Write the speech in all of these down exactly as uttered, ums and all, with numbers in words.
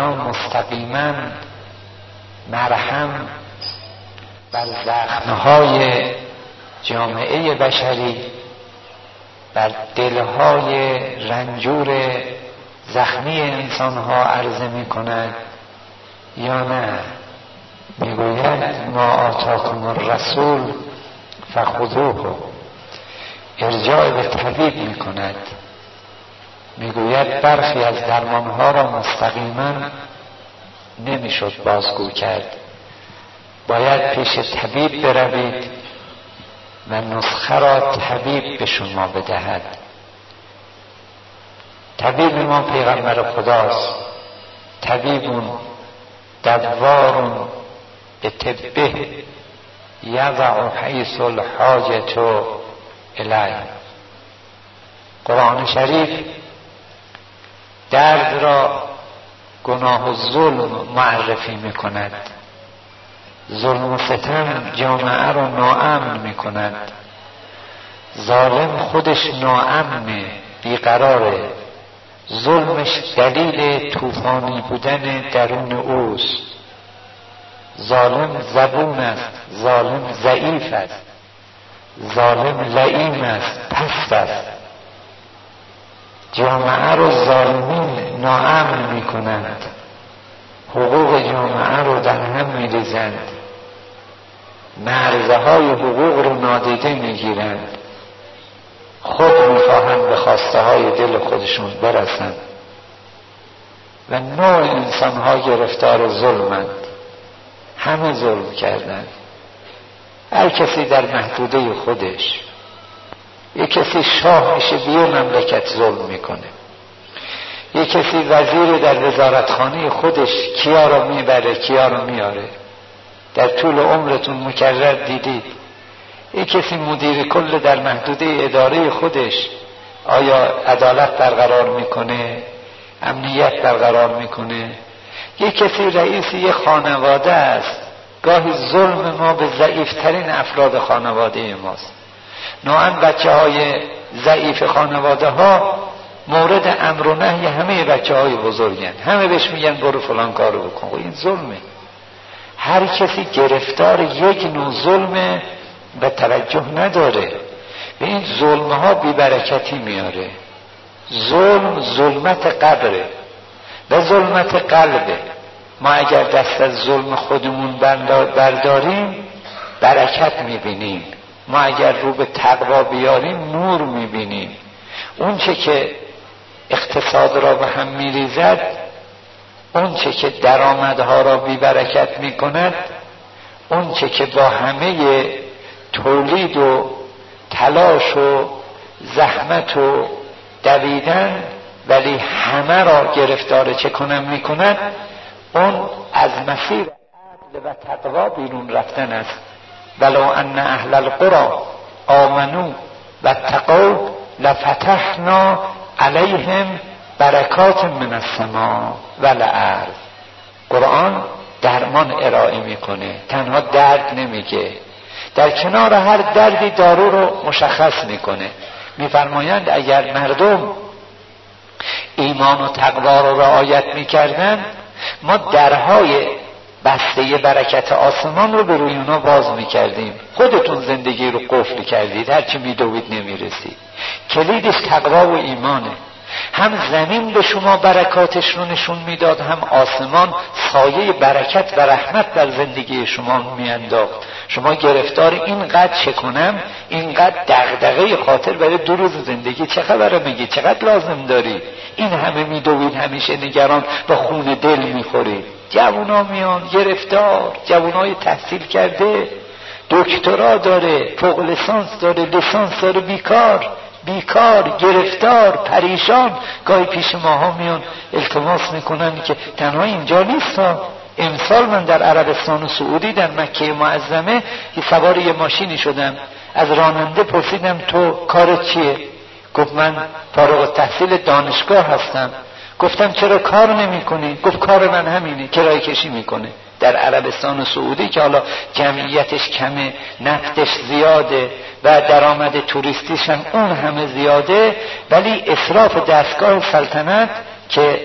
یا مستقیما مرهم بر زخمهای جامعه بشری، بر دلهای رنجور زخمی انسانها عرضه می کند یا نه میگوید ما آتاکم الرسول فخذوه، ارجاع به طبیب می کند. میگوید برخی از درمانها را مستقیما نمیشد بازگو کرد، باید پیش طبیب بروید و نسخه را طبیب به شما بدهد. طبیب ما پیغمبر خداست. طبیبون دوارون به طبه یضع حیث الحاجت الیه. قرآن شریف درد را گناه و ظلم معرفی می کند. ظلم و ستم جامعه را ناامن می کند. ظالم خودش ناامنه، بیقراره. ظلمش دلیل طوفانی بودن درون اوست. ظالم زبون است، ظالم ضعیف است، ظالم لئیم است، پست است. جامعه رو ظالمین ناامن می کنند، حقوق جامعه رو در هم می ریزند، مرزهای حقوق رو نادیده می گیرند، خود می خواهند به خواسته های دل خودشون برسند و نوع انسان ها گرفتار ظلمند. همه ظلم کردند، هر کسی در محدوده خودش. یک کسی شاه میشه به یه مملکت ظلم میکنه، یک کسی وزیر در وزارتخانه خودش کیا رو میبره کیا رو میاره. در طول عمرتون مکرر دیدید. یک کسی مدیر کل در محدوده اداره خودش آیا عدالت برقرار میکنه؟ امنیت برقرار میکنه؟ یک کسی رئیس یک خانواده است. گاهی ظلم ما به ضعیفترین افراد خانواده ماست. نوعاً بچه های ضعیف خانواده ها مورد امر و نهی همه بچه های بزرگن. همه بهش میگن برو فلان کارو بکن. این ظلمه. هر کسی گرفتار یک نوع ظلمه و توجه نداره. به این ظلم ها بیبرکتی میاره. ظلم ظلمت قبره و ظلمت قلبه. ما اگر دست از ظلم خودمون برداریم برکت میبینیم. ما اگر رو به تقوا بیاریم نور میبینیم. اون چه که اقتصاد را به هم میریزد، اون چه که درآمدها را بی برکت میکند، اون چه که با همه تولید و تلاش و زحمت و دویدن ولی همه را گرفتار چه کنم میکند، اون از مسیر عدل و تقوا بیرون رفتن است. ولو ان اهل القرى آمنوا واتقوا لفتحنا علیهم برکات من السماء والارض. قرآن درمان ارائه میکنه، تنها درد نمیگه. در کنار هر دردی دارو رو مشخص میکنه. میفرمایند اگر مردم ایمان و تقوا رو رعایت میکردن، ما درهای بسته برکت آسمان رو به روی اونا باز میکردیم. خودتون زندگی رو قفل کردید، هرچی میدوید نمیرسید. کلیدش تقوا و ایمانه. هم زمین به شما برکاتش رو نشون میداد، هم آسمان سایه برکت و رحمت در زندگی شما میانداخت. شما گرفتار اینقدر چه کنم، اینقدر دغدغه خاطر برای دو روز زندگی چه خبره میگی، چقدر لازم داری، این همه میدوید، همیشه نگران، با خون دل میخورید. جوونا میان گرفتار، جوونای تحصیل کرده، دکترا داره، فوق لیسانس داره، لیسانس داره، بیکار بیکار گرفتار پریشان. گاهی پیش ماها میان التماس میکنن که تنها اینجا نیست ها. امسال من در عربستان و سعودی در مکه معظمه یه سوار یه ماشینی شدم. از راننده پرسیدم تو کارت چیه؟ گفت من فارغ التحصیل دانشگاه هستم. گفتم چرا کار نمی کنی؟ گفت کار من همینه، کرایه کشی میکنه. در عربستان و سعودی که حالا جمعیتش کمه، نفتش زیاده و درآمد توریستیش هم اون همه زیاده، ولی اصراف دستگاه سلطنت که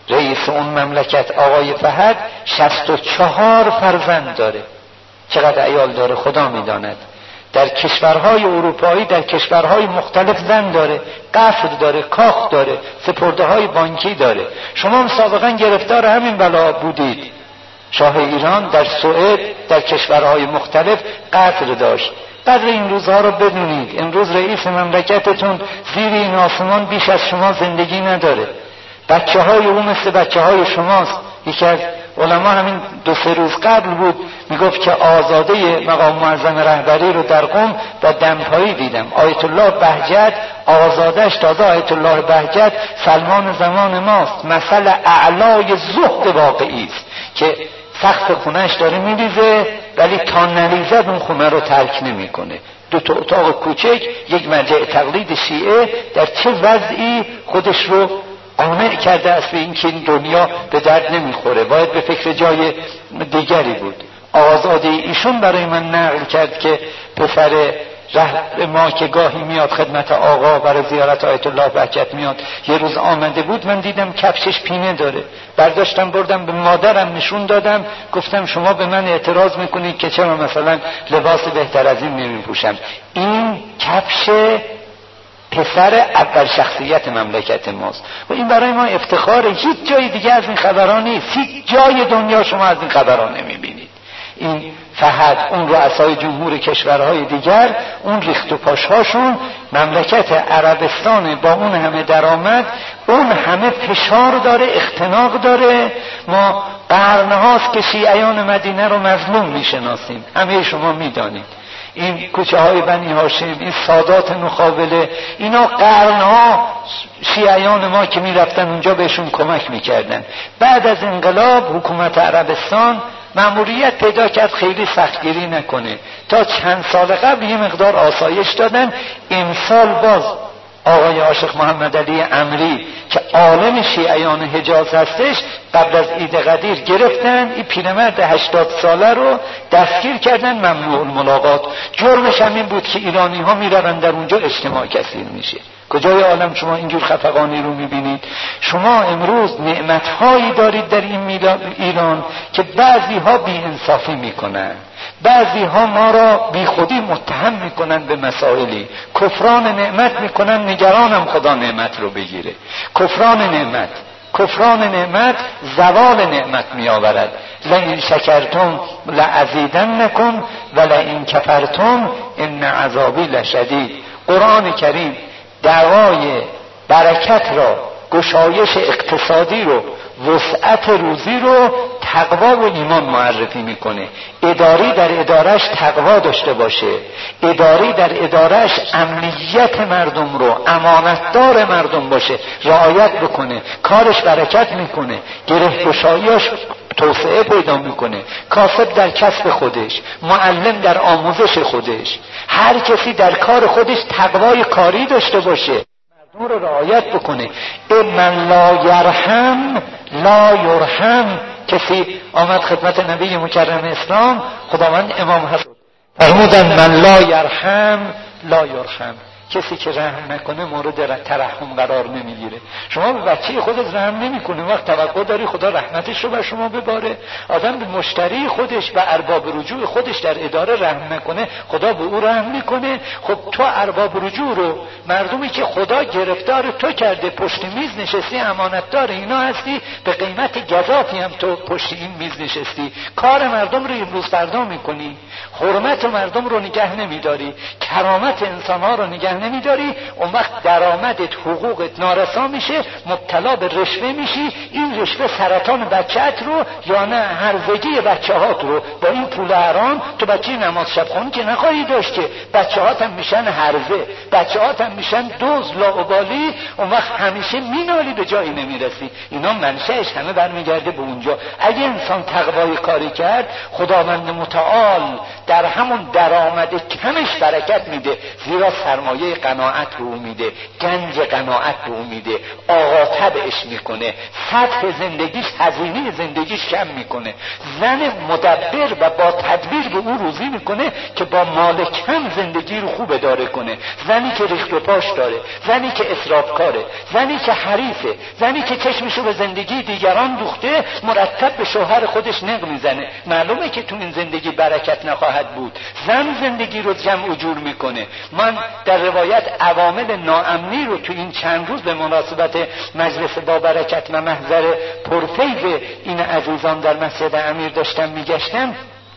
رئیس اون مملکت آقای فهد شصت و چهار فرزند داره. چقدر عیال داره خدا میداند. در کشورهای اروپایی در کشورهای مختلف زن داره، قصر داره، کاخ داره، سپرده های بانکی داره. شما هم سابقا گرفتار همین بلا بودید. شاه ایران در سوئد در کشورهای مختلف قصر داشت. قدر این روزها رو بدونید. امروز رئیس مملکتتون زیر این آسمان بیش از شما زندگی نداره. بچه های او مثل بچه های شماست. یکی از علما همین دو سه روز قبل بود میگفت که آزاده مقام معظم رهبری رو در قم و دمپایی دیدم. آیت الله بهجت آزادش، تازه آیت الله بهجت سلمان زمان ماست. مثل اعلای زهد واقعی است که سقف خونهش داره میریزه ولی تا نریزد اون خونه رو ترک نمیکنه. دو تا اتاق کوچک، یک مرجع تقلید شیعه در چه وضعی خودش رو قانع کرده است به اینکه این دنیا به درد نمیخوره، باید به فکر جای دیگری بود. آزاده ایشون برای من نقل کرد که پسر رهبر ما که گاهی میاد خدمت آقا برای زیارت آیت الله بهجت میاد، یه روز آمده بود، من دیدم کفشش پینه داره، برداشتم بردم به مادرم نشون دادم، گفتم شما به من اعتراض میکنید که چرا مثلا لباس بهتر از این نمیپوشم. این کفش پسر اول شخصیت مملکت ماست و این برای ما افتخاره. هیچ جای دیگه از این خبران نیست. هیچ جای دنیا شما از این خبران نمیبینید. این فهد، اون رؤسای جمهور کشورهای دیگر، اون ریخت و پاشهاشون، مملکت عربستان با اون همه درآمد، اون همه فشار داره، اختناق داره. ما قرنهاست که شیعیان مدینه رو مظلوم میشناسیم، همه شما میدانید. این کوچه های بنی هاشم، این سادات نخابله، اینا قرنها شیعیان ما که میرفتن اونجا بهشون کمک میکردن. بعد از انقلاب حکومت عربستان مأموریت پیدا کرد خیلی سختگیری نکنه، تا چند سال قبل یه مقدار آسایش دادن. امسال باز آقای عاشق محمد علی امری که عالم شیعیان حجاز هستش، قبل از عید قدیر گرفتن این پیرمرد هشتاد ساله رو دستگیر کردن، ممنوع الملاقات. جرمش هم این بود که ایرانی ها میرن در اونجا اجتماع کثیر میشه. کجای عالم شما اینجور خفقانی رو میبینید؟ شما امروز نعمتهایی دارید در این ایران که بعضی ها بی انصافی میکنن، بعضی ها ما را بی خودی متهم میکنن به مسائلی، کفران نعمت میکنن، نگرانم خدا نعمت رو بگیره. کفران نعمت کفران نعمت زوال نعمت می آورد. لئن شکرتم لازیدنکم و لئن کفرتم ان عذابی لشدید. قرآن کریم دعوای برکت را، گشایش اقتصادی رو، وسعت روزی رو تقوا و ایمان معرفی میکنه. اداری در ادارش تقوا داشته باشه، اداری در ادارش امنیت مردم رو، امانتدار مردم باشه، رعایت بکنه، کارش برکت میکنه، گره گشاییاش توسعه پیدا میکنه، کاسب در کسب خودش، معلم در آموزش خودش، هر کسی در کار خودش تقوای کاری داشته باشه، مردم رو رعایت بکنه. من لا یرحم لا یرحم. کسی آمد خدمت نبی مکرم اسلام، خداوند امام حسن فرمودن من لا یرحم لا یرحم. کسی که رحم نکنه مورد ترحم قرار نمیگیره. شما به بچه خودت رحم نمیکنه، وقت توقع داری خدا رحمتش رو بر شما بباره؟ آدم به مشتری خودش، به ارباب رجوع خودش در اداره رحم نکنه، خدا به او رحم میکنه؟ خب تو ارباب رجوع رو، مردمی که خدا گرفتار تو کرده، پشت میز نشستی، امانتدار اینا هستی، به قیمت گزافی هم تو پشت این میز نشستی، کار مردم رو امروز فردا میکنی، حرمت مردم رو نگه نمیداری، کرامت انسان ها رو نگه نمیداری، اون وقت درآمدت، حقوقت نارسا میشه، مبتلا به رشوه میشی. این رشوه سرطان بچه‌ت رو یا نه هرزگی بچه‌هات رو، با این پول حرام تو بچه نماز شب خون که نخواهی داشت که بچه‌هات هم میشن هرزه، بچه‌هات هم میشن دوز لاابالی، اون وقت همیشه مینالی به جایی نمیرسی. اینا منشأش همه برمیگرده به اونجا. اگه انسان تقوای کاری کرد، خداوند متعال در همون درآمد کمش برکت میده، زیرا سرمایه حوزه قناعت به او میده، گنج قناعت به او میده، آقا طبعش میکنه، سطح زندگیش، هزینه زندگیش کم میکنه، زن مدبر و با تدبیر به او روزی میکنه که با مال کم زندگی رو خوب اداره کنه. زنی که ریخت و پاش داره، زنی که اسرافکاره، زنی که حریفه، زنی که چشمشو به زندگی دیگران دوخته، مرتب به شوهر خودش نق میزنه، معلومه که تو این زندگی برکت نخواهد بود. زن زندگی رو جمع و جور میکنه. من در روایت عوامل ناامنی رو تو این چند روز به مناسبت مجلس با برکت و محضر پرفیض این عزیزان در مسجد امیر داشتم میگشتم،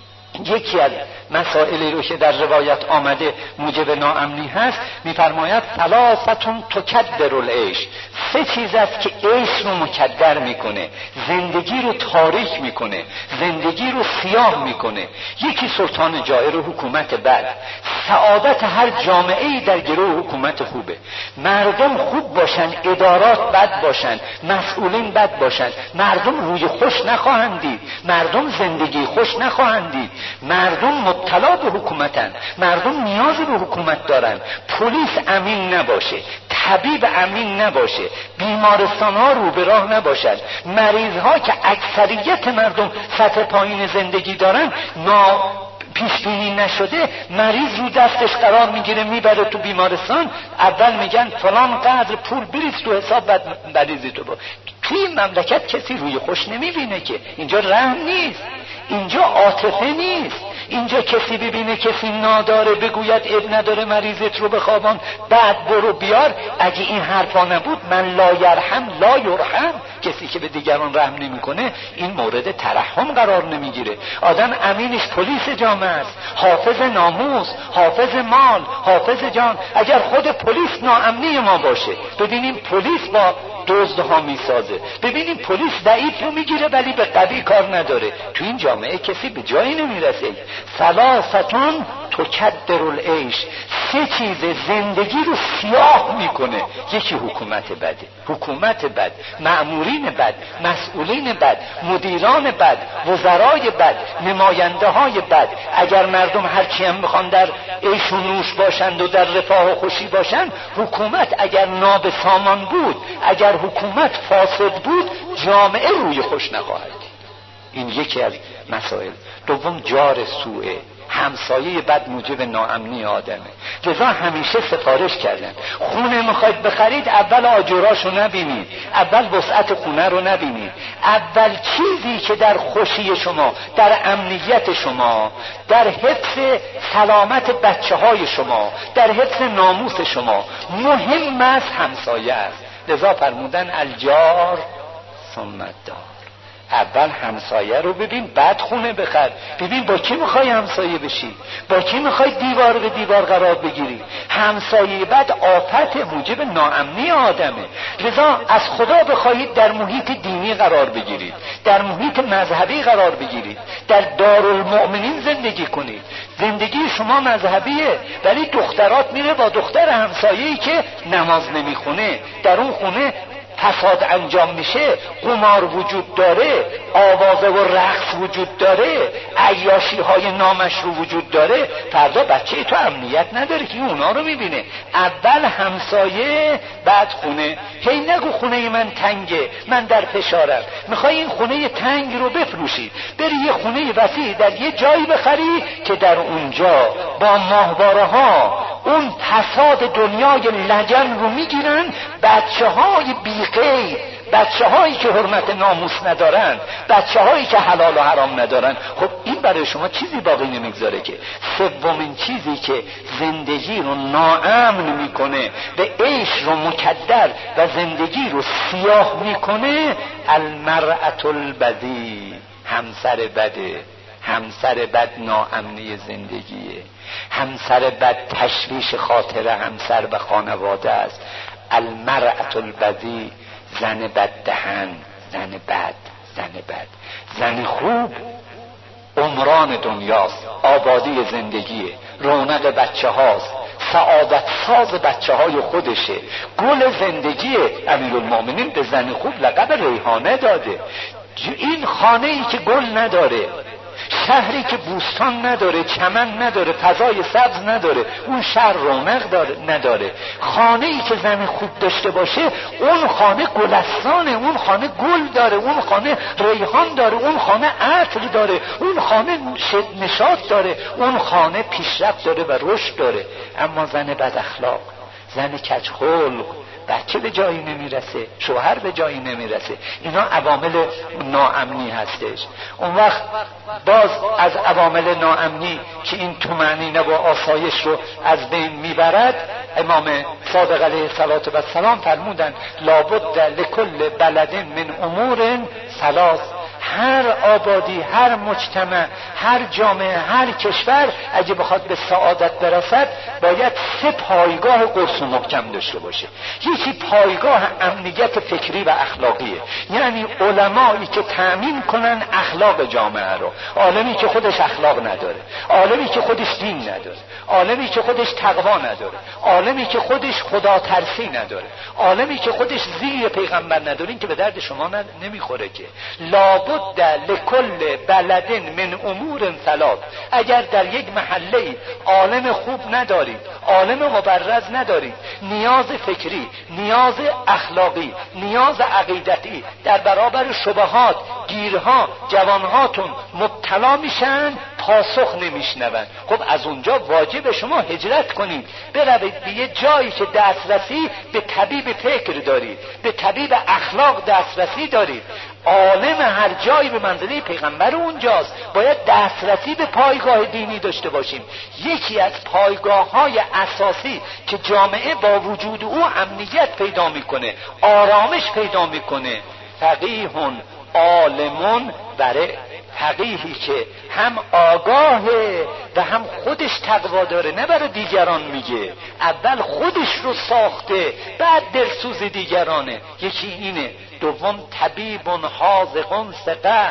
یکی از مسائلی رو که در روایت آمده موجب ناامنی هست، میفرماید ثلاثتون تکدر العیش، سه چیز است که عیش رو مکدر میکنه، زندگی رو تاریک میکنه، زندگی رو سیاه میکنه. یکی سلطان جائر و حکومت بد. سعادت هر جامعه‌ای در گروه حکومت خوبه. مردم خوب باشن، ادارات بد باشن، مسئولین بد باشن، مردم روی خوش نخواهند دید، مردم زندگی خوش نخواهند دید، مردم مبتلا به حکومتن، مردم نیاز به حکومت دارن. پلیس امین نباشه، طبیب امین نباشه، بیمارستان ها رو به راه نباشن، مریض ها که اکثریت مردم سطح پایین زندگی دارن، نا پیش بینی نشده، مریض رو دستش قرار میگیره میبره تو بیمارستان، اول میگن فلان قدر پول بریز تو حساب، بعد مریضی تو با. توی این مملکت کسی روی خوش نمیبینه که. اینجا رحم نیست، اینجا عاطفه نیست، اینجا کسی ببینه کسی ناداره بگوید اب نداره مریضت رو بخوابان، بعد برو بیار. اگه این حرفا نبود، من لا یرحم لا یرحم، کسی که به دیگران رحم نمیکنه این مورد ترحم قرار نمیگیره. آدم امینش پلیس جامعه است، حافظ ناموس، حافظ مال، حافظ جان. اگر خود پلیس ناامنی ما باشه، ببینیم پلیس با دزدها میسازه، ببینیم پلیس ضعیف رو میگیره ولی به قوی کار نداره، تو این جامعه کسی به جایی نمیرسه. ثلاثتون تکدر العیش، سه چیز زندگی رو سیاه میکنه. یکی حکومت بده، حکومت بد، مأمورین بد، مسئولین بد، مدیران بد، وزرای بد، نماینده های بد. اگر مردم هرچی هم میخوان در عیش و نوش باشند و در رفاه و خوشی باشند، حکومت اگر نابسامان بود، اگر حکومت فاسد بود، جامعه روی خوش نخواهد. این یکی از مسائل. دوم جار سوءه، همسایه بد موجب ناامنی آدمه. لذا همیشه سفارش کردن خونه میخواید بخرید، اول آجراشو نبینید، اول وسعت خونه رو نبینید، اول چیزی که در خوشی شما، در امنیت شما، در حفظ سلامت بچه های شما، در حفظ ناموس شما مهم است، همسایه است. لذا فرمودن الجار ثم الدار، اول همسایه رو ببین بعد خونه بخر. ببین با کی میخوای همسایه بشی، با کی میخوای دیوار به دیوار قرار بگیری. همسایه بعد آفت موجب ناامنی آدمه. لذا از خدا بخواهید در محیط دینی قرار بگیرید، در محیط مذهبی قرار بگیرید، در دارالمؤمنین زندگی کنید. زندگی شما مذهبیه ولی دخترات میره با دختر همسایه‌ای که نماز نمیخونه، در اون خونه فساد انجام میشه، قمار وجود داره، آوازه و رقص وجود داره، عیاشی های نامشروع وجود داره. فردا بچه تو امنیت نداره که اونا رو میبینه. اول همسایه بعد خونه. هی نگو خونه من تنگه، من در فشارم. میخوای این خونه تنگ رو بفروشی، بری یه خونه وسیع در یه جایی بخری که در اونجا با ماهواره ها اون فساد دنیای لجن رو میگیرن، بچه های بیقید، بچه هایی که حرمت ناموس ندارن، بچه هایی که حلال و حرام ندارن. خب این برای شما چیزی باقی نمیگذاره که. سومین چیزی که زندگی رو ناامن میکنه، به عیش رو مکدر و زندگی رو سیاه میکنه، المرأة البذی، همسر بده. همسر بد ناامنی زندگیه، همسر بد تشویش خاطر همسر به خانواده است. المرأة البذی، زن بد دهن، زن بد، زن بد. زن خوب عمران دنیاست، آبادی زندگیه، رونق بچه هاست، سعادت ساز بچه های خودشه، گل زندگیه. امیرالمومنین به زن خوب لقب ریحانه داده. این خانه ای که گل نداره، شهری که بوستان نداره، چمن نداره، فضای سبز نداره، اون شهر رونق داره نداره. خانه ای که زمین خوب داشته باشه اون خانه گلستانه، اون خانه گل داره، اون خانه ریحان داره، اون خانه عطر داره، اون خانه نشاط داره، اون خانه پیشرفت داره و رشد داره. اما زن بد اخلاق، زن کجخلق، بچه به جایی نمیرسه، شوهر به جایی نمیرسه، اینا عوامل ناامنی هستش. اون وقت باز از عوامل ناامنی که این طمأنینه و آسایش رو از بین میبرد، امام صادق علیه السلام فرمودن لابد لکل بلد من امور ثلاث. هر آبادی، هر مجتمع، هر جامعه، هر کشور اگه بخواد به سعادت برسد باید سه پایگاه قرص و محکم داشته باشه. یکی پایگاه امنیت فکری و اخلاقیه، یعنی علمایی که تأمین کنن اخلاق جامعه رو، عالمی که خودش اخلاق نداره، عالمی که خودش دین نداره، عالمی که خودش تقوا نداره، عالمی که خودش خدا ترسی نداره، عالمی که خودش زیر پیغمبر نداره، این که به درد شما نمیخوره که. لابد لکل بلد من امور ثلاث. اگر در یک محله عالم خوب ندارید، عالم مبرز ندارید، نیاز فکری، نیاز اخلاقی، نیاز عقیدتی، در برابر شبهات گیرها جوانهاتون مبتلا میشن، پاسخ نمیشنون. خب از اونجا واجب شما هجرت کنید، بروید به یه جایی که دسترسی به طبیب فکر دارید، به طبیب اخلاق دسترسی دارید. عالم هر جایی به منزله پیغمبر اونجاست. باید دسترسی به پایگاه دینی داشته باشیم. یکی از پایگاه های اساسی که جامعه با وجود او امنیت پیدا میکنه، آرامش پیدا میکنه، فقیهون عالمون بره. فقیهی که هم آگاهه و هم خودش تقوا داره، نه برای دیگران میگه، اول خودش رو ساخته بعد دلسوز دیگرانه. یکی اینه. دوم طبیبون حاذقون ثقه.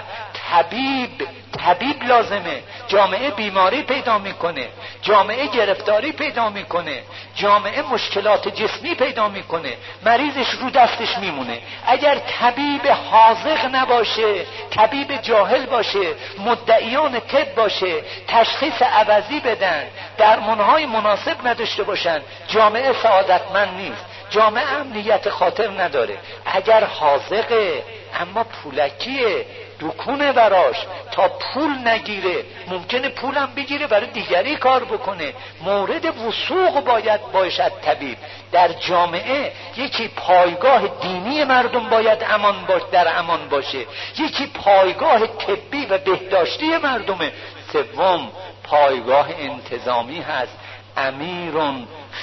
طبیب طبیب لازمه. جامعه بیماری پیدا میکنه، جامعه گرفتاری پیدا میکنه، جامعه مشکلات جسمی پیدا میکنه، مریضش رو دستش میمونه. اگر طبیب حاذق نباشه، طبیب جاهل باشه، مدعیان طب باشه، تشخیص عوضی بدن، درمانهای مناسب نداشته باشن، جامعه سعادتمند نیست، جامعه امنیت خاطر نداره. اگر حاذقه اما پولکیه، دکونه براش، تا پول نگیره ممکنه پولم بگیره برای دیگری کار بکنه. مورد وثوق باید باشد طبیب. در جامعه یکی پایگاه دینی مردم باید امان باش در امان باشه، یکی پایگاه طبی و بهداشتی مردمه. سوم پایگاه انتظامی هست. امیرون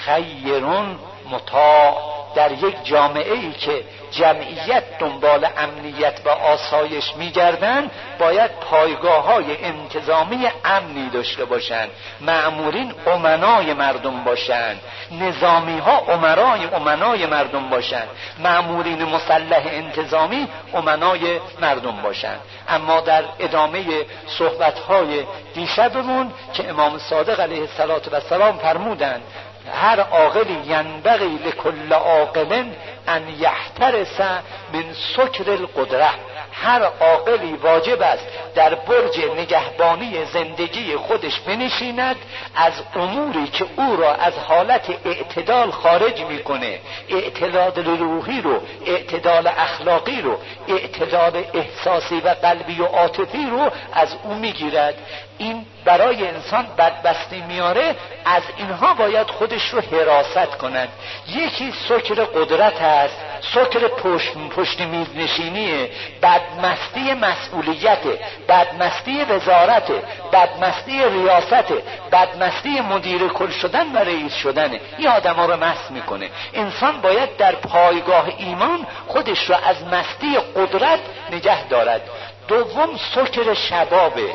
خیرون مطاع. در یک جامعه ای که جمعیت دنبال امنیت و آسایش میگردن باید پایگاه های انتظامی امنی داشته باشند. مأمورین امنای مردم باشند، نظامی ها امرای امنای مردم باشند، مأمورین مسلح انتظامی امنای مردم باشند. اما در ادامه صحبت های دیشبمون که امام صادق علیه السلام فرمودند هر عاقلی ینبغی لکل عاقل ان یحترس من سکر القدره. هر عاقلی واجب است در برج نگهبانی زندگی خودش بنشیند از اموری که او را از حالت اعتدال خارج میکنه، اعتدال روحی رو، اعتدال اخلاقی رو، اعتدال احساسی و قلبی و عاطفی رو از او میگیرد. این برای انسان بدبستی میاره. از اینها باید خودش رو حراست کنند. یکی سکر قدرت هست، سکر پشت, پشت میز نشینیه، بدمستی مسئولیته، بدمستی وزارته، بدمستی ریاسته، بدمستی مدیر کل شدن و رئیس شدنه. این آدم ها رو مست میکنه. انسان باید در پایگاه ایمان خودش رو از مستی قدرت نگه دارد. دوم سکر شبابه.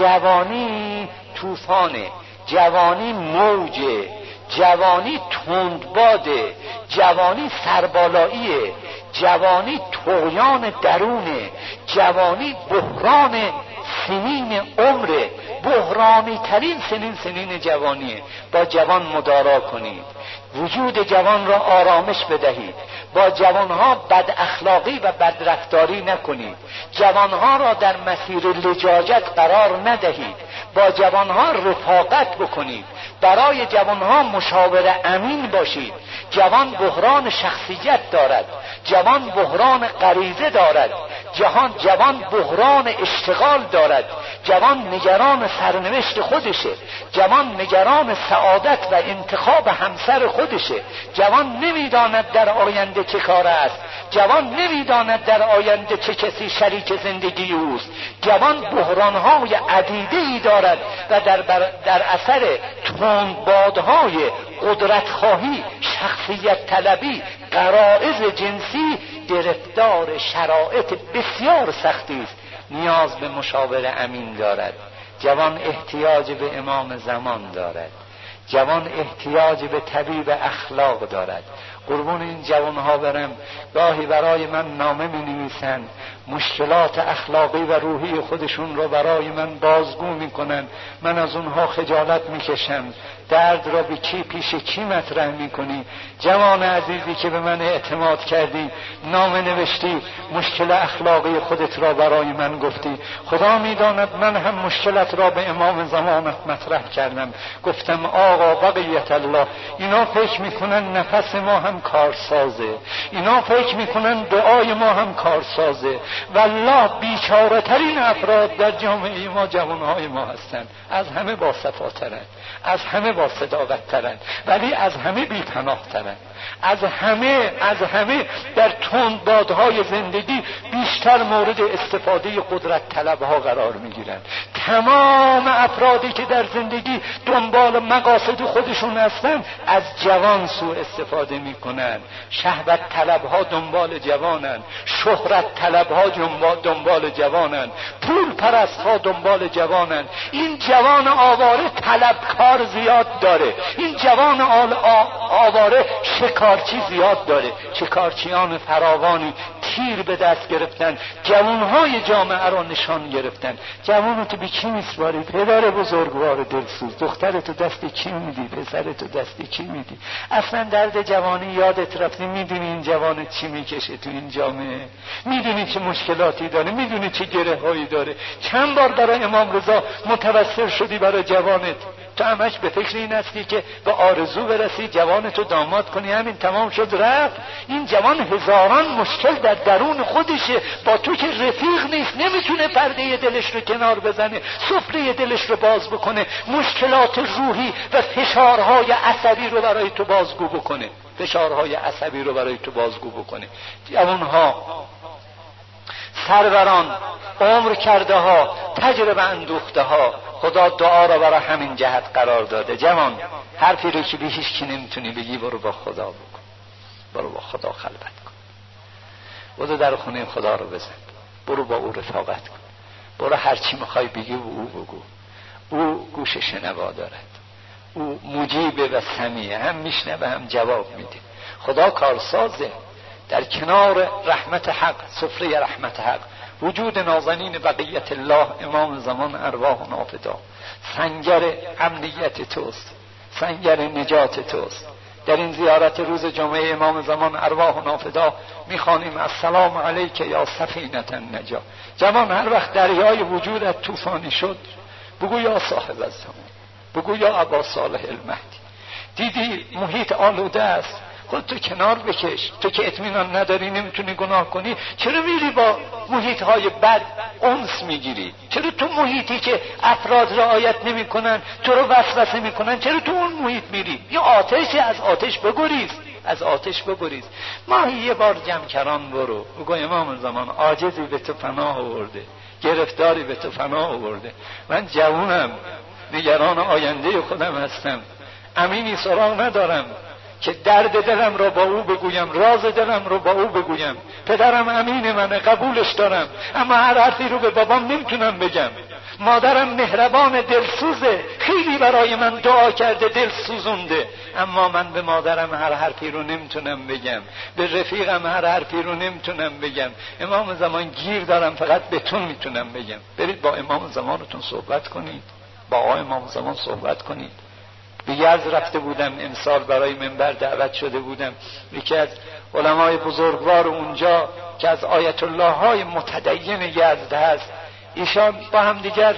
جوانی طوفانه، جوانی موجه، جوانی تندباده، جوانی سربالاییه، جوانی طغیان درونه، جوانی بحران سنین عمره، بحرانی ترین سنین سنین جوانیه. با جوان مدارا کنید، وجود جوان را آرامش بدهید، با جوانها بد اخلاقی و بد رفتاری نکنید، جوانها را در مسیر لجاجت قرار ندهید، با جوانها رفاقت بکنید، برای جوانها مشاور امین باشید. جوان بحران شخصیت دارد، جوان بحران غریزه دارد، جهان جوان بحران اشتغال دارد، جوان نگران سرنوشت خودشه، جوان نگران سعادت و انتخاب همسر خودشه، جوان نمیداند در آینده چه کار است، جوان نمیداند در آینده چه کسی شریک زندگی اوست. جوان بحرانهای عدیده‌ای دارد و در, در اثر تندبادهای قدرت خواهی، شخصیت طلبی، غرایز جنسی گرفتار شرایط بسیار سختی است. نیاز به مشاور امین دارد. جوان احتیاج به امام زمان دارد. جوان احتیاج به طبیب اخلاق دارد. قربون این جوانها برم، گاهی برای من نامه می نویسند، مشکلات اخلاقی و روحی خودشون رو برای من بازگو می کنن. من از اونها خجالت می کشم. درد را به کی پیش کی مطرح می کنی؟ جوان عزیزی که به من اعتماد کردی، نامه نوشتی، مشکل اخلاقی خودت را برای من گفتی. خدا می داند من هم مشکلت را به امام زمانت مطرح کردم. گفتم آقا بقیت الله، اینا فکر می کنن نفس ما هم کارسازه، اینا فکر می کنن دعای ما هم کارسازه. والله بیچاره ترین افراد در جامعه ما جوانهای ما هستند. از همه با صفاترند، از همه با صداقت‌ترند، ولی از همه بی‌پناه‌ترند. از همه از همه در تندبادهای زندگی بیشتر مورد استفاده قدرت طلبها قرار میگیرند. تمام افرادی که در زندگی دنبال مقاصد خودشون هستند از جوان سوء استفاده میکنند. شهوت طلبها دنبال جوانند، شهرت طلبها دنبال جوانند، پول پرستها دنبال جوانند. این جوان آواره طلبکار زیاد داره، این جوان آواره شکارچی زیاد داره. شکارچیان فراوانی تیر به دست گرفتن، جوانهای جامعه را نشان گرفتن. جوانو تو به کی میسپاری؟ پدر بزرگوار دلسوز، دخترتو دست کی میدی؟ پسرتو دست کی میدی؟ اصلا درد جوانی یادت رفتی؟ میدونی این جوان چی میکشه تو این جامعه؟ میدونی چه مشکلاتی داره؟ میدونی چه گره هایی داره؟ چند بار برای امام رضا متوسل شدی برای جوانت؟ تو همش به فکر این هستی که به آرزو برسی، جوانتو داماد کنی، همین تمام شد رفت. این جوان هزاران مشکل در درون خودشه، با تو که رفیق نیست، نمیتونه پرده دلش رو کنار بزنه، سفره دلش رو باز بکنه، مشکلات روحی و فشارهای عصبی رو برای تو بازگو بکنه، فشارهای عصبی رو برای تو بازگو بکنه. جوانها، سروران، عمر کرده ها، تجربه اندوخته ها، خدا دعا را برای همین جهت قرار داده. جوان، حرفی رو که به هیچ کی نمیتونی بگی، برو با خدا بکن، برو با خدا خلوت کن، برو در خونه خدا رو بزن، برو با او رفاقت کن، برو هر چی میخوای بگی و او بگو. او گوش شنوا دارد، او مجیب و سمیع، هم میشنوه هم جواب میده. خدا کارسازه. در کنار رحمت حق، سفره رحمت حق، وجود نازنین بقیت الله، امام زمان ارواح و نافدا، سنگر امنیت توست، سنگر نجات توست. در این زیارت روز جمعه امام زمان ارواح و نافدا میخوانیم السلام علیک یا سفینة النجا. جوان، هر وقت دریای وجودت طوفانی شد، بگو یا صاحب الزمان، بگو یا ابا صالح المهدی. دیدی محیط آلوده است، خودتو کنار بکش. تو که اطمینان نداری، نمیتونی گناه کنی، چرا میری با محیط های بد انس میگیری؟ چرا تو محیطی که افراد رعایت نمی کنن تو رو وسوسه میکنن، چرا تو اون محیط میری؟ یه آتشی، از آتش بگریز، از آتش بگریز. ماهی یه بار جمکران برو، بگو امام زمان عاجزی به تو پناه آورده، گرفتاری به تو پناه آورده. من جوونم، نگران آینده خودم هستم، امینی سراغ ندارم که درد دلم رو با او بگویم، راز دلم رو با او بگویم. پدرم امین منه، قبولش دارم، اما هر حرفی رو به بابام نمیتونم بگم. مادرم مهربان، دلسوزه، خیلی برای من دعا کرده، دل سوزونده، اما من به مادرم هر حرفی رو نمیتونم بگم، به رفیقم هر حرفی رو نمیتونم بگم. امام زمان گیر دارم، فقط به تو میتونم بگم. برید با امام زمانتون صحبت کنید، با آقای امام زمان صحبت کنید. به یزد رفته بودم امسال، برای منبر دعوت شده بودم. یکی از علمای بزرگوار اونجا که از آیت الله های متدین یزد هست، ایشان با هم دیگر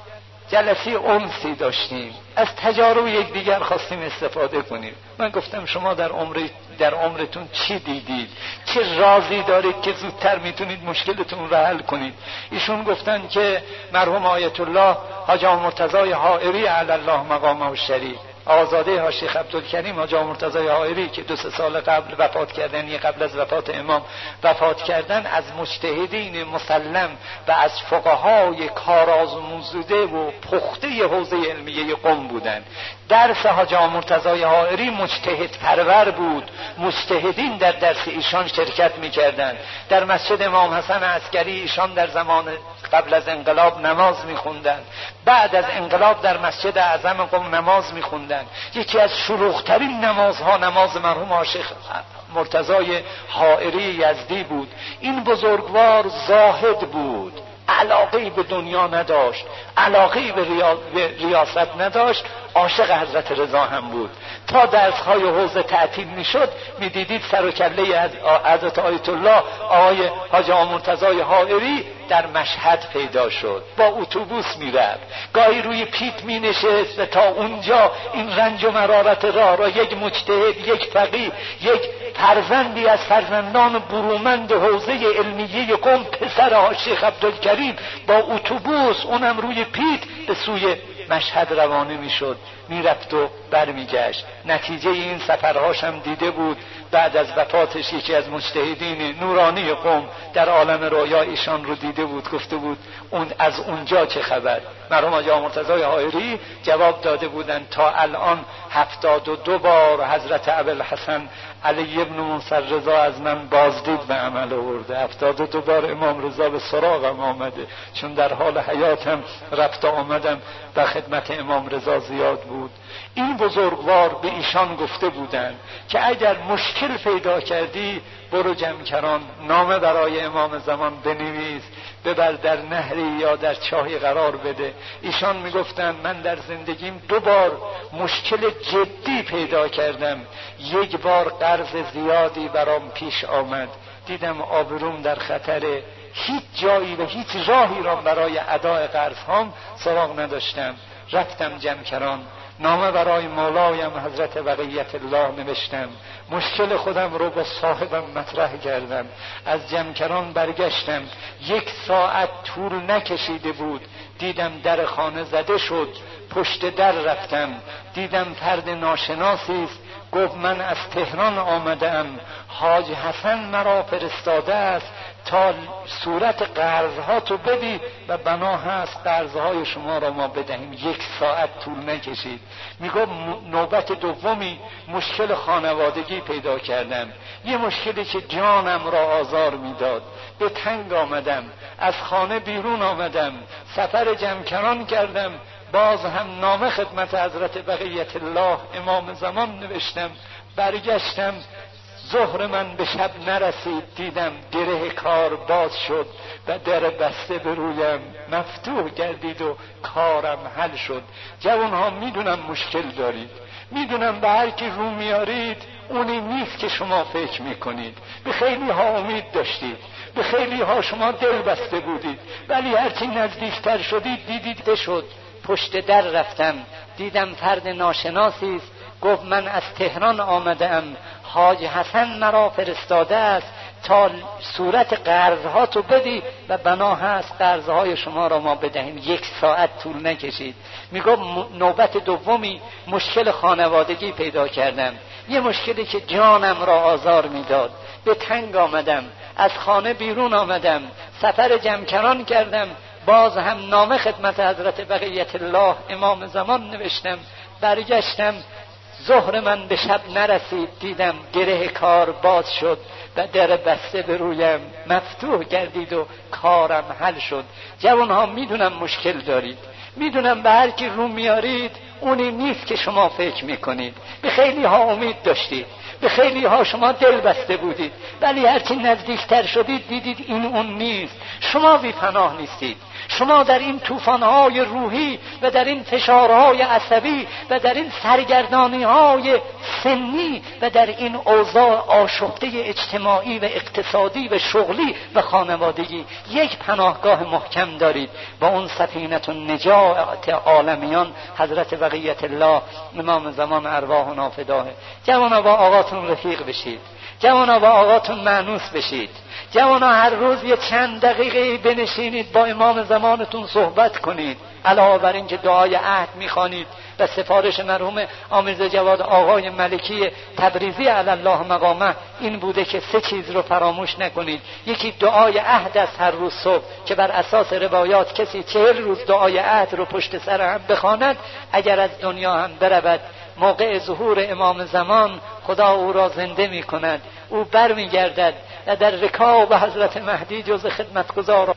جلسه انسی داشتیم، از تجارب یکدیگر خواستیم استفاده کنیم. من گفتم شما در عمر در عمرتون چی دیدید؟ چه رازی دارید که زودتر میتونید مشکلتون رو حل کنید؟ ایشون گفتن که مرحوم آیت الله حاج مرتضی حائری علی الله مقامه الشریف، آزاده ها شیخ عبدالکریم حاج مرتضی حائری که دو سه سال قبل وفات کردن، یه قبل از وفات امام وفات کردن، از مجتهدین مسلم و از فقهای کارآموزده و پخته حوزه علمیه قم بودن. درس حاج مرتضی حائری مجتهد پرور بود، مجتهدین در درس ایشان شرکت می‌کردند. در مسجد امام حسن عسکری ایشان در زمان قبل از انقلاب نماز می‌خوندند، بعد از انقلاب در مسجد اعظم قم نماز می‌خوندند. یکی از شلوغ‌ترین نمازها نماز مرحوم شیخ مرتضی حائری یزدی بود. این بزرگوار زاهد بود، علاقه‌ای به دنیا نداشت، علاقه‌ای به, ریا... به ریاست نداشت، عاشق حضرت رضا هم بود. تا درس‌های حوزه تعطیل می‌شد می‌دیدید سر و کله از حضرت آیت الله آقای حاج مرتضی حائری در مشهد پیدا شد، با اتوبوس میرفت، گاهی روی پیت مینشست تا اونجا این رنج و مرارت راه را یک مجتهد، یک فقیه، یک فرزندی از فرزندان برومند حوزه علمیه قم، پسر شیخ عبدالکریم، با اتوبوس اونم روی پیت به سوی مشهد روانه میشد، میرفت و برمیگشت. نتیجه این سفرهاش هم دیده بود. بعد از وفاتش یکی از مجتهدین نورانی قم در عالم رویا ایشان رو دیده بود، گفته بود اون از اونجا چه خبر؟ مرحوم حاج مرتضی حائری جواب داده بودند تا الان هفتاد و دو بار حضرت ابوالحسن علی ابن منصر رضا از من بازدید به عمل آورده، هفتاد و دو بار امام رضا به سراغم آمده، چون در حال حیاتم رفت آمدم و خدمت امام رضا زیاد بود. این بزرگوار به ایشان گفته بودند که اگر مشکل پیدا کردی برو جمکران نامه برای امام زمان بنویس، ببر در نهری یا در چاهی قرار بده. ایشان میگفتند من در زندگیم دو بار مشکل جدی پیدا کردم. یک بار قرض زیادی برام پیش آمد، دیدم آبروم در خطره، هیچ جایی و هیچ راهی را برای ادای قرض هام سراغ نداشتم. رفتم جمکران، نامه برای مولایم حضرت بقیت الله نوشتم، مشکل خودم رو با صاحبم مطرح کردم، از جمکران برگشتم. یک ساعت طول نکشیده بود دیدم در خانه زده شد. پشت در رفتم، دیدم فرد ناشناسی است. گفت من از تهران آمدم، حاج حسن مرا فرستاده است تا صورت قرضها تو بدی و بنا هست قرضهای شما را ما بدهیم. یک ساعت طول نکشید. میگه نوبت دومی مشکل خانوادگی پیدا کردم، یه مشکلی که جانم را آزار میداد. به تنگ آمدم، از خانه بیرون آمدم، سفر جمکران کردم، باز هم نامه خدمت حضرت بقیت الله امام زمان نوشتم. برگشتم، ظهر من به شب نرسید دیدم گره کار باز شد و در بسته به رویم مفتوح گردید و کارم حل شد. جوان ها میدونم مشکل دارید، میدونم به هر کی رو میارید اونی نیست که شما فکر میکنید. به خیلی ها امید داشتید، به خیلی ها شما دل بسته بودید، ولی هرچی نزدیکتر شدید دیدید که شد. پشت در رفتم، دیدم فرد ناشناسی است. گفت من از تهران آمدم، حاج حسن مرا فرستاده است تا صورت قرضها تو بدی و بنا هست قرضهای شما را ما بدهیم. یک ساعت طول نکشید. میگم نوبت دومی مشکل خانوادگی پیدا کردم، یه مشکلی که جانم را آزار میداد. به تنگ آمدم، از خانه بیرون آمدم، سفر جمکران کردم، باز هم نامه خدمت حضرت بقیت الله امام زمان نوشتم. برگشتم، ظهر من به شب نرسید دیدم گره کار باز شد و در بسته به رویم مفتوح گردید و کارم حل شد. جوان ها میدونم مشکل دارید، میدونم به هر کی رو میارید اونی نیست که شما فکر میکنید. به خیلی ها امید داشتید، به خیلی ها شما دل بسته بودید، ولی هرچی نزدیکتر شدید دیدید این اون نیست. شما بی پناه نیستید، شما در این طوفان‌های روحی و در این فشارهای عصبی و در این سرگردانی‌های سنی و در این اوضاع آشفته اجتماعی و اقتصادی و شغلی و خانوادگی یک پناهگاه محکم دارید با اون سفینه النجات عالمیان حضرت بقیت الله امام زمان ارواحنا فداه. جوانا با آقاتون رفیق بشید، جوانا با آقاتون مانوس بشید، جوانا هر روز یه چند دقیقه بنشینید با امام زمانتون صحبت کنید، علاوه بر اینکه دعای عهد میخوانید و سفارش مرحوم آمیرزا جواد آقای ملکی تبریزی علی الله مقامه این بوده که سه چیز رو فراموش نکنید. یکی دعای عهد است هر روز صبح که بر اساس روایات کسی چهل روز دعای عهد رو پشت سر هم بخواند اگر از دنیا هم برود موقع ظهور امام زمان خدا او را زنده می کند، او بر می گردد و در رکاب حضرت مهدی جز خدمتگزار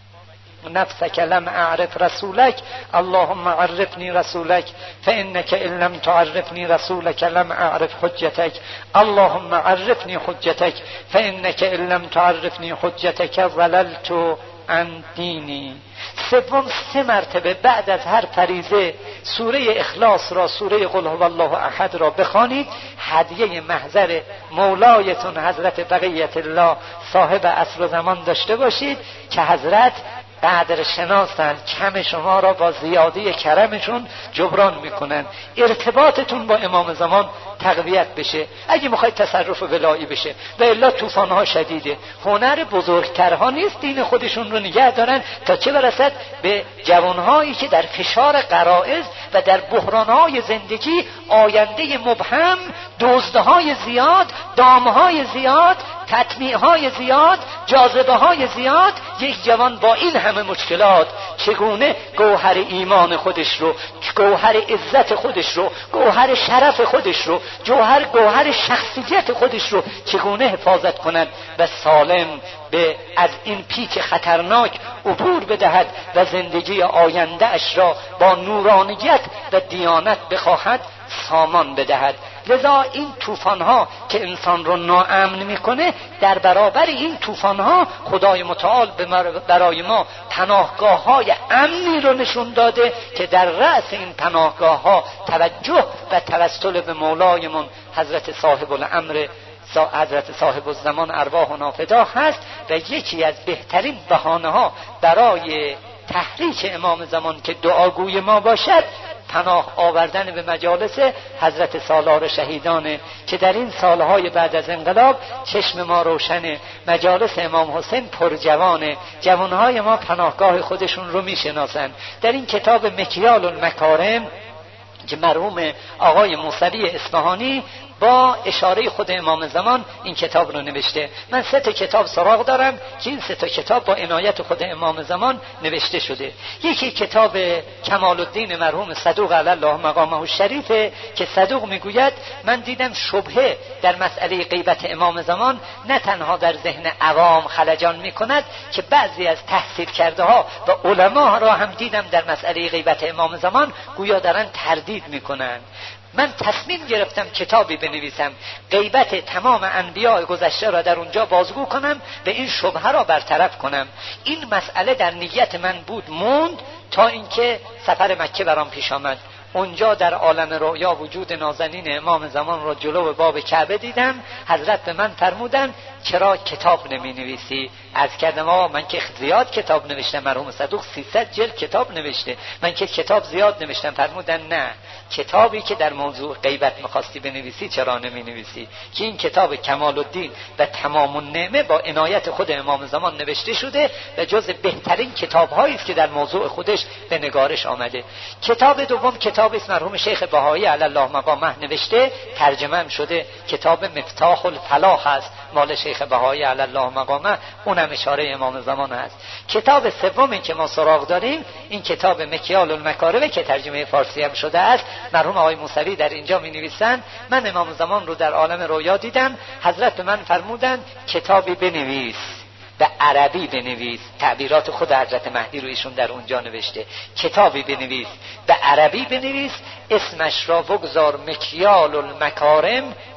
نفسک لم اعرف رسولک اللهم عرفنی رسولک فانک ان لم تعرفنی رسولک لم اعرف حجتک اللهم عرفنی حجتک فانک ان لم تعرفنی حجتک ضللت عن دینی. سوم، سه مرتبه بعد از هر فریضه سوره اخلاص را، سوره قل هو الله احد را بخوانید، هدیه محضر مولایتون حضرت بقیت الله صاحب عصر و زمان داشته باشید که حضرت قدر شناسن، کم شما را با زیادی کرمشون جبران میکنن، ارتباطتون با امام زمان تقویت بشه اگه میخواید تصرف ولایی بشه، و الا طوفان‌ها شدیده. هنر بزرگترها نیست دین خودشون رو نگه دارن تا چه برسد به جوانهایی که در فشار غرائز و در بحرانهای زندگی آینده مبهم، دزدهای زیاد، دامهای زیاد، تطمیعهای زیاد، جاذبه های زیاد، یک جوان با این همه مشکلات چگونه گوهر ایمان خودش رو، گوهر عزت خودش رو، گوهر شرف خودش رو، جوهر گوهر شخصیت خودش رو چگونه حفاظت کند و سالم به از این پیک خطرناک عبور بدهد و زندگی آینده اش را با نورانیت و دیانت بخواهد سامان بدهد. لذا این طوفان‌ها که انسان رو ناامن میکنه، در برابر این طوفان‌ها خدای متعال برای ما پناهگاه‌های امنی رو نشون داده که در رأس این پناهگاه‌ها توجه و توسل به مولایمون حضرت صاحب الامر حضرت صاحب الزمان ارواحنا فدا هست و یکی از بهترین بهانه‌ها برای تحریک امام زمان که دعاگوی ما باشد پناه آوردن به مجالس حضرت سالار شهیدانه که در این سالهای بعد از انقلاب چشم ما روشنه، مجالس امام حسین پر جوانه، جوانهای ما پناهگاه خودشون رو میشناسن. در این کتاب مکیال المکارم که مرحوم آقای موسوی اصفهانی با اشاره خود امام زمان این کتاب رو نوشته. من سه تا کتاب سراغ دارم که این سه تا کتاب با عنایت خود امام زمان نوشته شده. یکی کتاب کمال الدین مرحوم صدوق علی الله مقامه الشریفه که صدوق میگوید من دیدم شبهه در مسئله غیبت امام زمان نه تنها در ذهن عوام خلجان میکند که بعضی از تحصیل کرده ها و علما را هم دیدم در مسئله غیبت امام زمان گویا دارن تردید میکنن. من تصمیم گرفتم کتابی بنویسم غیبت تمام انبیاء گذشته را در اونجا بازگو کنم و این شبهه را برطرف کنم. این مسئله در نیت من بود موند تا اینکه سفر مکه برام پیش آمد. اونجا در عالم رؤیا وجود نازنین امام زمان را جلو باب کعبه دیدم. حضرت به من فرمودن چرا کتاب نمی نویسی؟ عرض کردم آقا من که زیاد کتاب نوشتم، مرحوم صدوق سیصد جلد کتاب نوشته، من که کتاب زیاد نوشتم. فرمودن نه، کتابی که در موضوع غیبت می‌خواستی بنویسی چرا نمی نویسی؟ که این کتاب کمال الدین و تمام النعمه با عنایت خود امام زمان نوشته شده و جز بهترین کتاب‌هایی است که در موضوع خودش به نگارش آمده. کتاب دوم کتاب است مرحوم شیخ بهایی علی الله مقامه نوشته، ترجمه هم شده، کتاب مفتاح الفلاح است مال شیخ بهایی علی الله مقامه، اونم اشاره امام زمان است. کتاب سومی که ما سراغ داریم این کتاب مکیال المکارم که ترجمه فارسی هم شده است. مرحوم آقای موسوی در اینجا می نویسند من امام زمان رو در عالم رویا دیدم، حضرت به من فرمودند کتابی بنویس به عربی بنویس. تعبیرات خود حضرت مهدی رو ایشون در اونجا نوشته. کتابی بنویس به عربی بنویس، اسمش را بگذار مکیال المکارم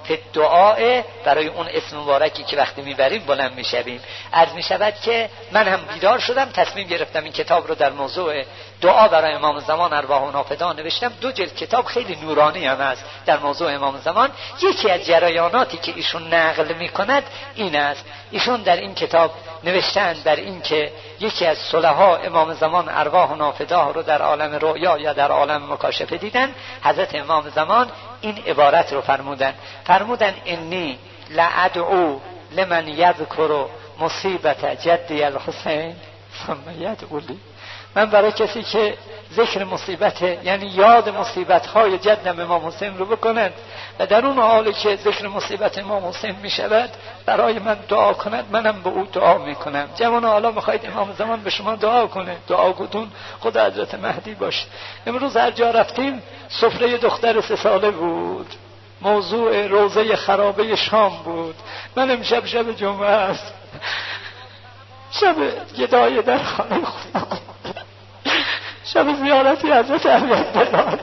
دعا برای اون اسم مبارکی که وقتی میبریم بلند میشویم. عرض میشود که من هم بیدار شدم، تصمیم گرفتم این کتاب رو در موضوع دعا برای امام زمان ارواح و نافذان نوشتم. دو جلد کتاب خیلی نورانی هم است در موضوع امام زمان. یکی از جریاناتی که ایشون نقل میکند این است، ایشون در این کتاب نوشتند در این که یکی از صلحا امام زمان ارواح و نافذه رو در عالم رؤیا یا در عالم مکاشفه دیدن. حضرت امام زمان این عبارت رو فرمودن، فرمودن انی لادعو لمن یذکر مصیبت جدی الحسین ثم یدعو لی. من برای کسی که ذکر مصیبت یعنی یاد مصیبت های جدم امام حسین رو بکنند و در اون حالی که ذکر مصیبت امام حسین می شود برای من دعا کند، منم به او دعا می کنم. جوان حالا میخواید امام زمان به شما دعا کنه، دعا گوتون خود حضرت مهدی باشه. امروز هر جا رفتیم سفره دختر سه ساله بود، موضوع روضه خرابه شام بود. من امشب شب جمعه است، شب گدای در خانه خدا، شب زیارتی حضرت علی‌السلام.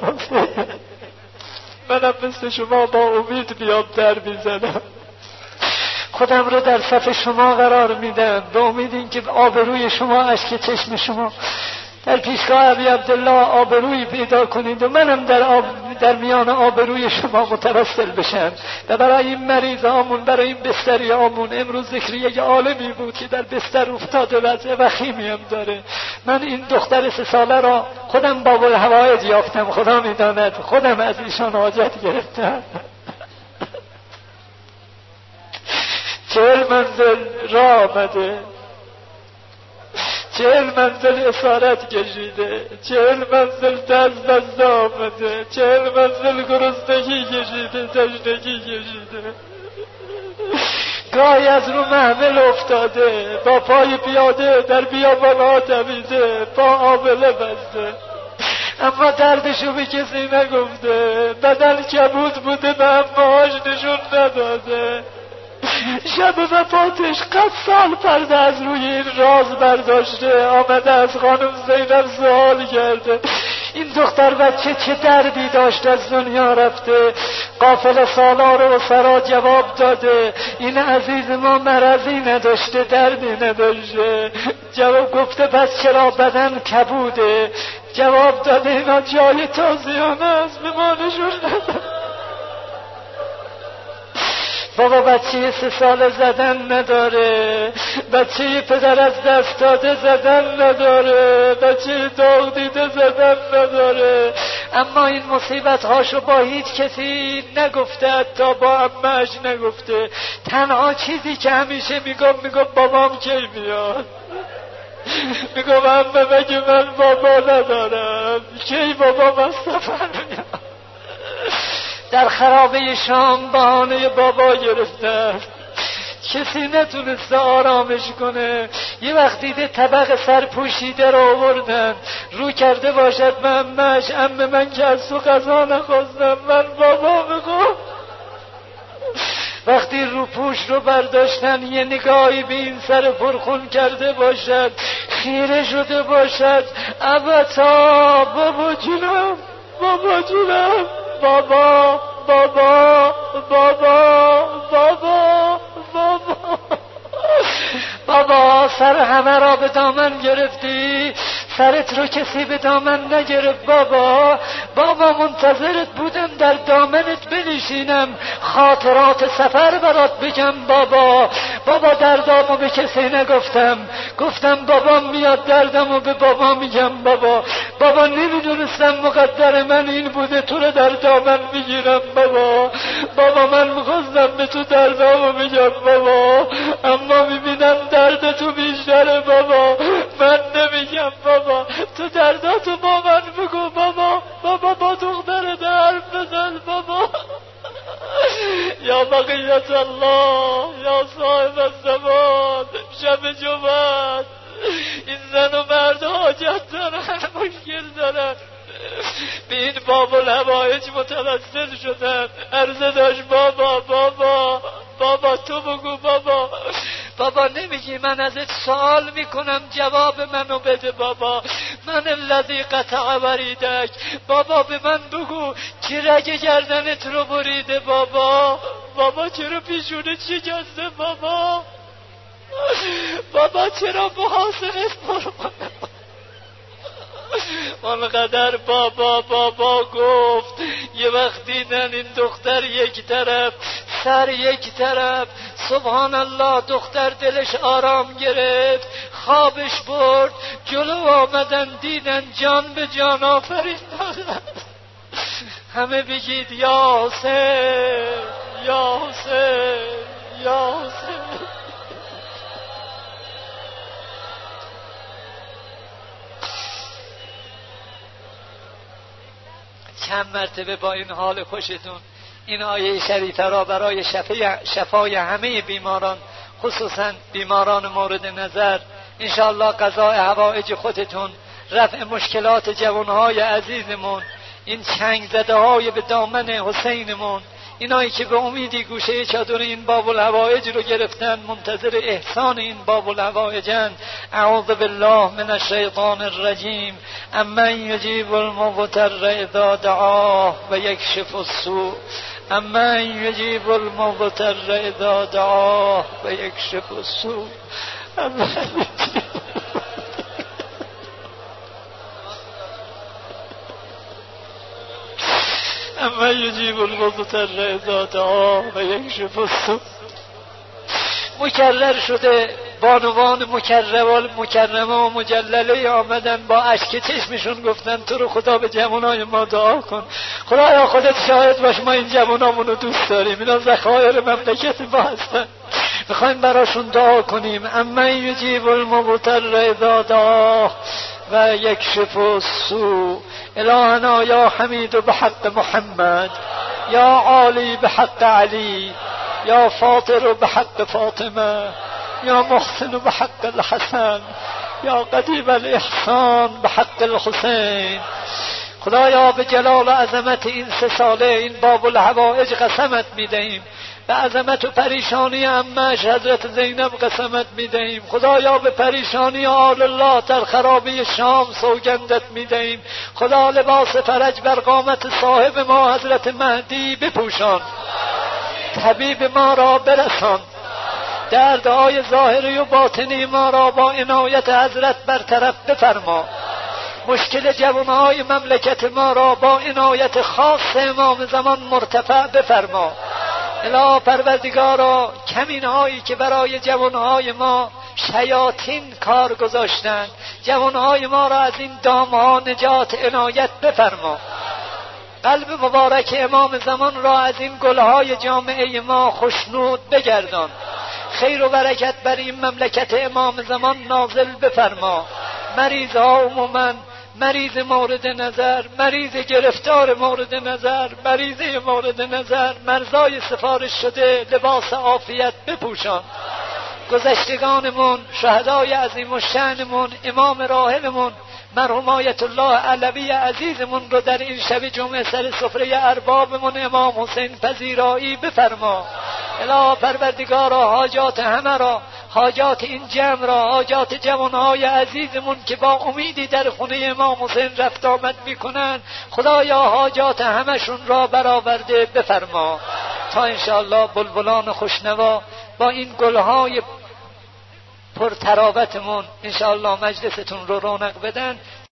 منم مثل شما با امید بیام در میزنم، خودم رو در صف شما قرار میدم به امید اینکه آبروی شما، اشک چشم شما در پیشگاه ابی عبدالله آبرویی پیدا کنید و منم در, آب در میان آبروی شما متوسل بشم. و برای این مریض آمون، برای این بستری آمون، امروز ذکر یک عالمی بود که در بستر افتاده وضع وخیمی هم داره. من این دختر سه ساله را خودم باب الحوائج یافتم، خدا میداند، خودم از ایشان حاجت گرفتم. چهل منزل راه آمده، چهل منزل اسارت کشیده، چهل منزل دست دست آمده، چهل منزل گرسنگی کشیده، تشنگی کشیده، گاهی از رو محمل افتاده، با پای پیاده در بیابان‌ها دویده، پا آبله بسته، اما دردشو به کسی نگفته، بدن کبود بوده به امهاش نشون نداده. شب وفاتش قد سال پرده از روی این راز برداشته، آمده از خانم زینب سوال کرده این دختر بچه چه دردی داشت از دنیا رفته. قافل سالار و سرا جواب داده این عزیز ما مرضی نداشته، دردی نداشته. جواب گفته پس چرا بدن کبوده؟ جواب داده اینا جای تازیانه است، به ما نشون نداده. بابا بچه سه ساله زدن نداره، بچه پدر از دست داده زدن نداره، بچه داغ دیده زدن نداره، اما این مصیبت هاشو با هیچ کسی نگفته، تا با امهش نگفته. تنها چیزی که همیشه میگم میگم بابام کی میاد، میگم امه بگه من بابا ندارم، کی بابام از سفر میاد. در خرابه شام بهانه بابا گرفتن، کسی نتونسته آرامش کنه. یه وقت دیده طبق سر پوشیده رو آوردن، رو کرده باشد به امه‌اش، عمه من که از تو غذا نخواستم، من بابا میخوام. وقتی رو پوش رو برداشتن یه نگاهی به این سر پرخون کرده باشد، خیره شده باشد، ابتا بابا جونم، بابا جونم، بابا بابا بابا بابا بابا بابا سر همه را به دامن گرفتی، سرت رو کسی به دامن نگرفت. بابا بابا منتظرت بودم در دامنت بنشینم، خاطرات سفر برات بگم. بابا بابا دردامو به کسی نگفتم، گفتم بابا میاد دردمو به بابا میگم. بابا بابا نمیدونستم مقدر من این بوده تو رو در دامن میگیرم. بابا بابا من میخواستم به تو دردامو بگم بابا، اما میبینم درد تو بیشتره بابا، من نمیگم بابا، تو درداتو با من بگو بابا. بابا با دختر حرف بزن بابا. یا بقیت الله، یا صاحب الزمان، شب جمعه این زن و مرد حاجت دارن، مشکل دارن، به این باب الحوائج متوسل شدن. عرضه داشت بابا بابا بابا تو بگو بابا. بابا نمیگی من ازت سوال میکنم جواب منو بده بابا. من الذی قطع وریدک، بابا به من بگو کی رگ گردنت رو بریده بابا. بابا چرا پیشونه شکسته بابا، بابا چرا محاسنت برمان، آنقدر بابا بابا گفت. یه وقت دیدن این دختر یک طرف، سر یک طرف، سبحان الله، دختر دلش آرام گرفت، خوابش برد. جلو آمدن دیدن جان به جان آفرین دادن. همه بگید یا حسین یا حسین یا حسین. چند مرتبه با این حال خوشتون این آیه شریفه را برای شفای همه بیماران، خصوصا بیماران مورد نظر، انشاءالله قضاء حوائج خودتون، رفع مشکلات جوانهای عزیزمون، این چنگ زده های به دامن حسینمون، اینایی که به امیدی گوشه چادر این باب الحوائج رو گرفتن، منتظر احسان این باب الحوائجن. اعوذ بالله من الشیطان الرجیم. امن یجیب المضطر اذا دعاه و یکشف السوء. امن یجیب المضطر اذا دعاه و یکشف السوء. اما یجیب المضطر اذا دعاه و یکشف السوء. مکرر شده بانوان مکرم مکرمه و مجلله آمدن با اشک چشمشون گفتن تو رو خدا به جوانای ما دعا کن. خدایا خودت شاهد باش، ما این جوانامون رو دوست داریم، اینا ذخایر مملکت ما هستن، میخوایم براشون دعا کنیم. اما یجیب المضطر اذا دعاه و یکشف السوء. الهنا یا حمید بحق محمد، یا عالی بحق علی، یا فاطر بحق فاطمه، یا محسن بحق الحسن، یا قدیم الاحسان بحق الحسین. خدایا به جلال و عظمت این سه ساله این باب الحوائج قسمت میدهیم، به عظمت و پریشانی عمه‌اش حضرت زینب قسمت میدهیم. خدایا به پریشانی آل الله در خرابه شام سوگندت میدهیم. خدا لباس فرج بر قامت صاحب ما حضرت مهدی بپوشان، طبیب ما را برسان، دردهای ظاهری و باطنی ما را با عنایت حضرت برطرف بفرما. مشکل جوانهای مملکت ما را با عنایت خاص امام زمان مرتفع بفرما. اله پروردگارا، کمینهایی که برای جوانهای ما شیاطین کار گذاشتند، جوانهای ما را از این دامها نجات عنایت بفرما. قلب مبارک امام زمان را از این گلهای جامعه ما خوشنود بگردان. خیر و برکت بر این مملکت امام زمان نازل بفرما. مریض ها عموماً، مریض مورد نظر، مریض گرفتار مورد نظر، مریض مورد نظر، مرزای سفارش شده لباس عافیت بپوشان. گذشتگانمون، شهدای عظیم الشأنمون، امام راحلمون مرحوم آیت الله علوی عزیزمون رو در این شب جمعه سر سفره اربابمون امام حسین پذیرایی بفرما. اله پروردگارا، حاجات همه را، حاجات این جمع را، حاجات جوانهای عزیزمون که با امیدی در خونه امام حسین رفت آمد میکنن، خدایا حاجات همشون را برآورده بفرما. تا انشاءالله بلبلان خوشنوا با این گلهای پر تراوتمون انشاءالله مجلستون رو رونق بدن.